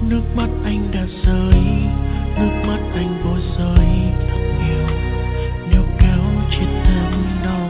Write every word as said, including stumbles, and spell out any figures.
Nước mắt anh đã rơi, nước mắt anh vội rơi thật nhiều, níu kéo chỉ thêm đau